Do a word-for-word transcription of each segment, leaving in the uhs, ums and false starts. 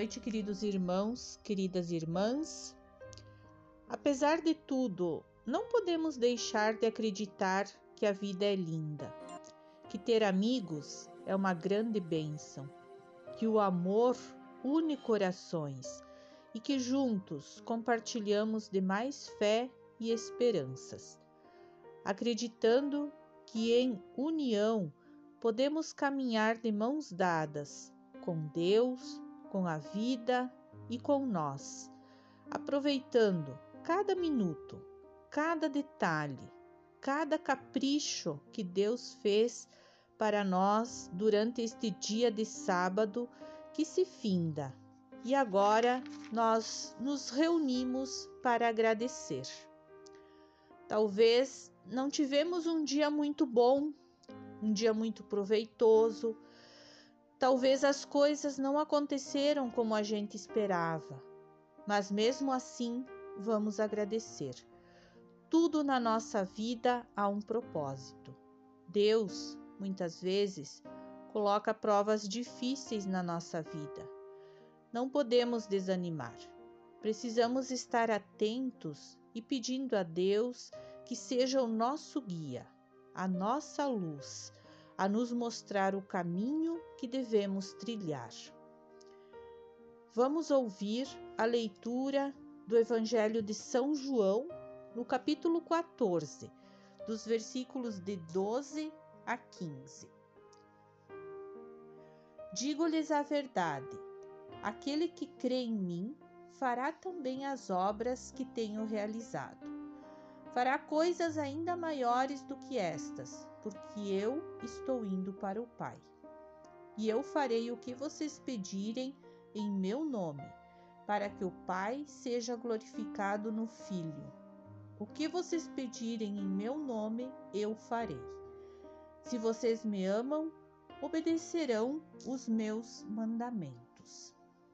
noite, queridos irmãos, queridas irmãs. Apesar de tudo, não podemos deixar de acreditar que a vida é linda, que ter amigos é uma grande bênção, que o amor une corações e que juntos compartilhamos de mais fé e esperanças, acreditando que em união podemos caminhar de mãos dadas com Deus, com a vida e com nós, aproveitando cada minuto, cada detalhe, cada capricho que Deus fez para nós durante este dia de sábado que se finda. E agora nós nos reunimos para agradecer. Talvez não tivemos um dia muito bom, um dia muito proveitoso. Talvez as coisas não aconteceram como a gente esperava, mas mesmo assim vamos agradecer. Tudo na nossa vida há um propósito. Deus, muitas vezes, coloca provas difíceis na nossa vida. Não podemos desanimar. Precisamos estar atentos e pedindo a Deus que seja o nosso guia, a nossa luz, a nos mostrar o caminho que devemos trilhar. Vamos ouvir a leitura do Evangelho de São João, no capítulo quatorze, dos versículos de doze a quinze. Digo-lhes a verdade, aquele que crê em mim fará também as obras que tenho realizado. Fará coisas ainda maiores do que estas, porque eu estou indo para o Pai. E eu farei o que vocês pedirem em meu nome, para que o Pai seja glorificado no Filho. O que vocês pedirem em meu nome, eu farei. Se vocês me amam, obedecerão os meus mandamentos.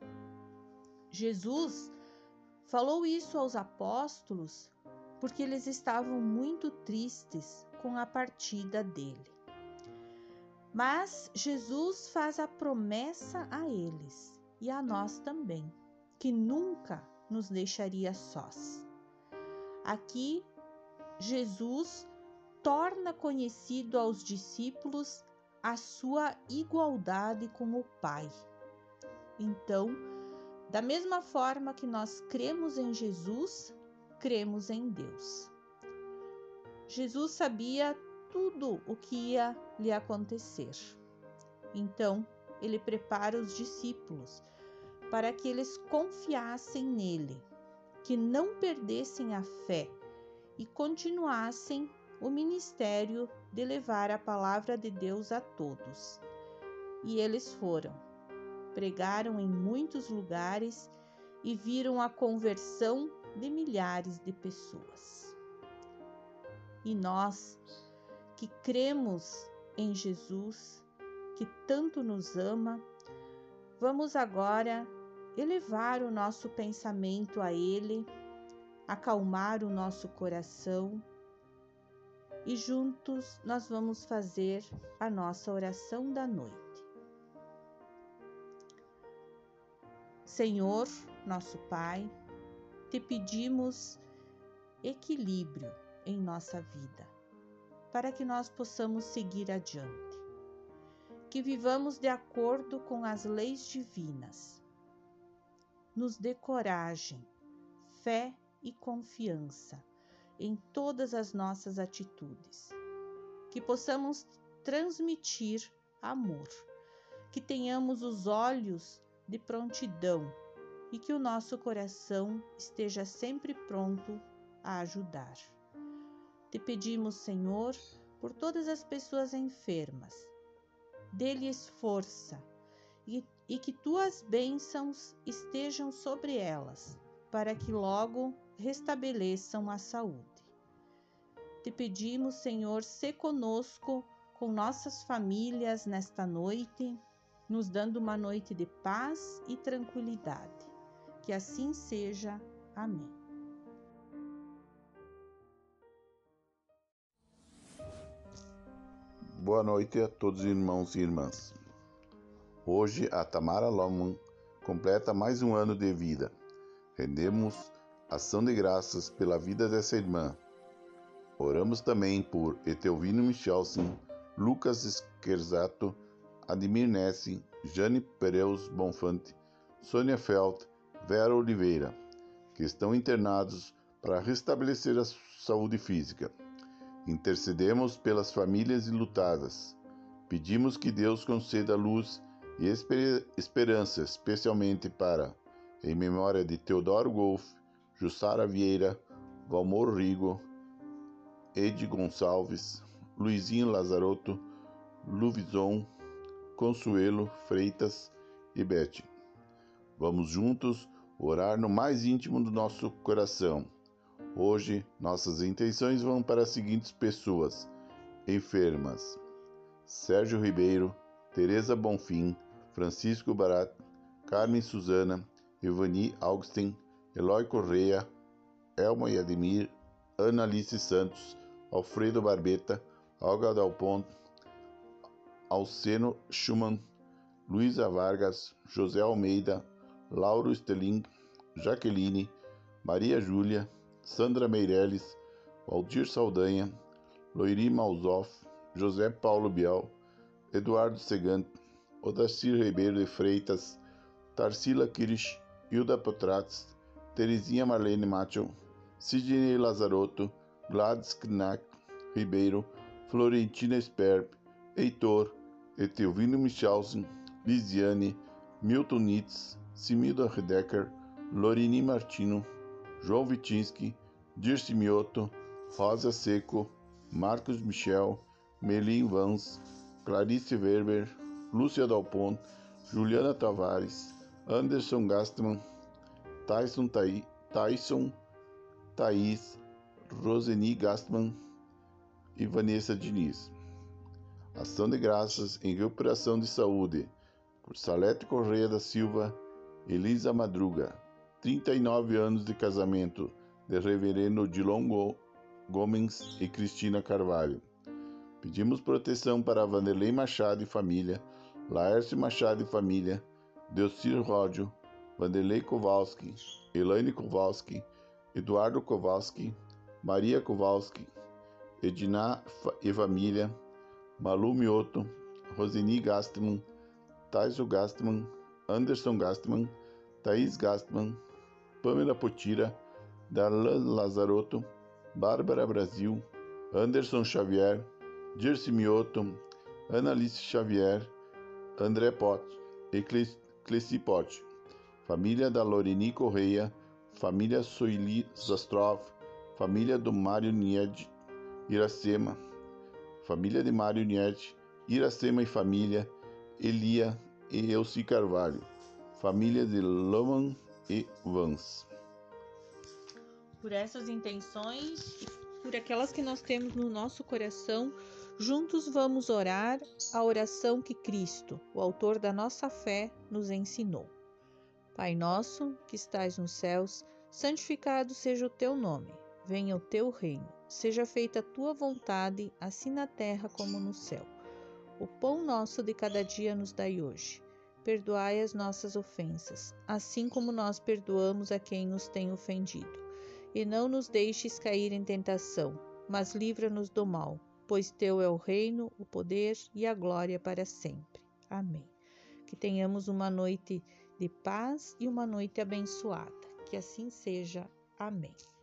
Jesus falou isso aos apóstolos porque eles estavam muito tristes com a partida dele. Mas Jesus faz a promessa a eles e a nós também, que nunca nos deixaria sós. Aqui, Jesus torna conhecido aos discípulos a sua igualdade com o Pai. Então, da mesma forma que nós cremos em Jesus, cremos em Deus. Jesus sabia tudo o que ia lhe acontecer. Então, ele prepara os discípulos para que eles confiassem nele, que não perdessem a fé e continuassem o ministério de levar a palavra de Deus a todos. E eles foram, pregaram em muitos lugares e viram a conversão de milhares de pessoas. E nós, que cremos em Jesus, que tanto nos ama, vamos agora elevar o nosso pensamento a Ele, acalmar o nosso coração e juntos nós vamos fazer a nossa oração da noite. Senhor, nosso Pai, te pedimos equilíbrio em nossa vida, para que nós possamos seguir adiante. Que vivamos de acordo com as leis divinas. Nos dê coragem, fé e confiança em todas as nossas atitudes. Que possamos transmitir amor, que tenhamos os olhos de prontidão e que o nosso coração esteja sempre pronto a ajudar. Te pedimos, Senhor, por todas as pessoas enfermas. Dê-lhes força e, e que tuas bênçãos estejam sobre elas, para que logo restabeleçam a saúde. Te pedimos, Senhor, sê conosco com nossas famílias nesta noite, nos dando uma noite de paz e tranquilidade. Que assim seja. Amém. Boa noite a todos os irmãos e irmãs. Hoje a Tamara Lohmann completa mais um ano de vida. Rendemos ação de graças pela vida dessa irmã. Oramos também por Etelvino Michelsen, Lucas Scherzato, Admir Nessi, Jane Pereus Bonfante, Sônia Felt, Vera Oliveira, que estão internados para restabelecer a saúde física. Intercedemos pelas famílias enlutadas. Pedimos que Deus conceda luz e esper- esperança, especialmente para, em memória de Teodoro Golf, Jussara Vieira, Valmor Rigo, Edi Gonçalves, Luizinho Lazarotto, Luvizon, Consuelo Freitas e Bete. Vamos juntos orar no mais íntimo do nosso coração. Hoje, nossas intenções vão para as seguintes pessoas enfermas: Sérgio Ribeiro, Tereza Bonfim, Francisco Barat, Carmen Suzana, Ivani Augustin, Eloy Correia, Elma e Ademir, Ana Alice Santos, Alfredo Barbeta, Olga Dal Ponte, Alceno Schumann, Luísa Vargas, José Almeida, Lauro Stelling, Jaqueline, Maria Júlia, Sandra Meirelles, Waldir Saldanha, Loiri Malzoff, José Paulo Bial, Eduardo Segante, Odacir Ribeiro de Freitas, Tarsila Kirish, Hilda Potratz, Terezinha Marlene Macho, Sidney Lazarotto, Gladys Knack Ribeiro, Florentina Sperb, Heitor, Etelvino Michelsen, Lisiane, Milton Nitz, Similda Redecker, Lorini Martino, João Vitinski, Dirce Mioto, Rosa Seco, Marcos Michel, Melin Vans, Clarice Weber, Lúcia Dal Ponte, Juliana Tavares, Anderson Gastman, Tyson, Thaí, Tyson Thaís, Roseni Gastman e Vanessa Diniz. Ação de graças em recuperação de saúde por Salete Correia da Silva, Elisa Madruga, trinta e nove anos de casamento de Reverendo Dilon Gomes e Cristina Carvalho. Pedimos proteção para Vanderlei Machado e família, Laércio Machado e família, Delcir Ródio, Vanderlei Kowalski, Elaine Kowalski, Eduardo Kowalski, Maria Kowalski, Edna e família, Malu Mioto, Roseni Gastman, Taiso Gastman, Anderson Gastman, Thaís Gastman, Pamela Potira, Darlan Lazarotto, Bárbara Brasil, Anderson Xavier, Dirce Mioto, Annalise Xavier, André Pote e Cleci Pote, família da Lorini Correia, família Soili Zastrov, família do Mário Nied Iracema, família de Mário Nied, Iracema e família, Elia e Elci Carvalho, família de Loman e Vans. Por essas intenções e por aquelas que nós temos no nosso coração, juntos vamos orar a oração que Cristo, o autor da nossa fé, nos ensinou. Pai nosso, que estais nos céus, santificado seja o teu nome. Venha o teu reino. Seja feita a tua vontade, assim na terra como no céu. O pão nosso de cada dia nos dai hoje. Perdoai as nossas ofensas, assim como nós perdoamos a quem nos tem ofendido. E não nos deixes cair em tentação, mas livra-nos do mal, pois teu é o reino, o poder e a glória para sempre. Amém. Que tenhamos uma noite de paz e uma noite abençoada. Que assim seja. Amém.